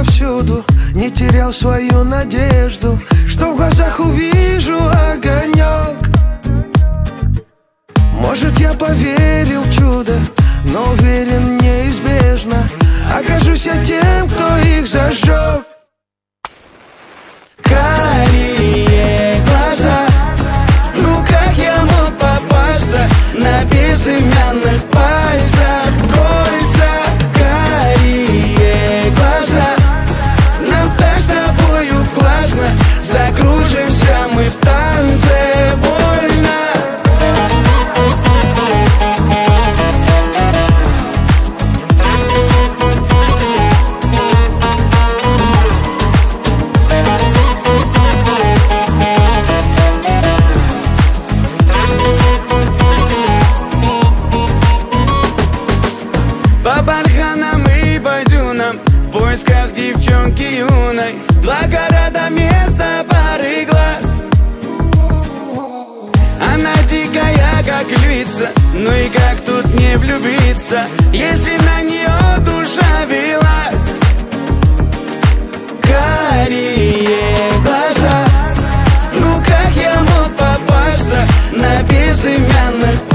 повсюду, не терял свою надежду, что в глазах увижу огонек. Может, я поверил в чудо, но уверен, неизбежно окажусь я тем, кто их зажег. Карие глаза, ну как я мог попасться на безымянных пальцах кольца? Карие глаза, нам так с тобою классно, закружимся мы в танце вольно. По барханам и по дюнам, в поисках девчонки юной, два города, место, пары глаз. Она дикая, как львица, ну и как тут не влюбиться, если на нее душа велась. Карие глаза, ну как я мог попасться на безымянных